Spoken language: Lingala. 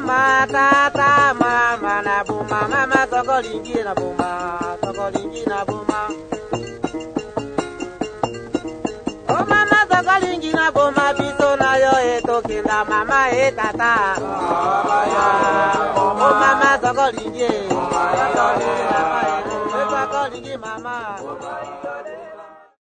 buma tata mama na buma mama soko lingi na buma soko lingi na buma. Oh mama soko lingi na buma biso na yo eto kinda mama e tata. Oh mama soko lingi.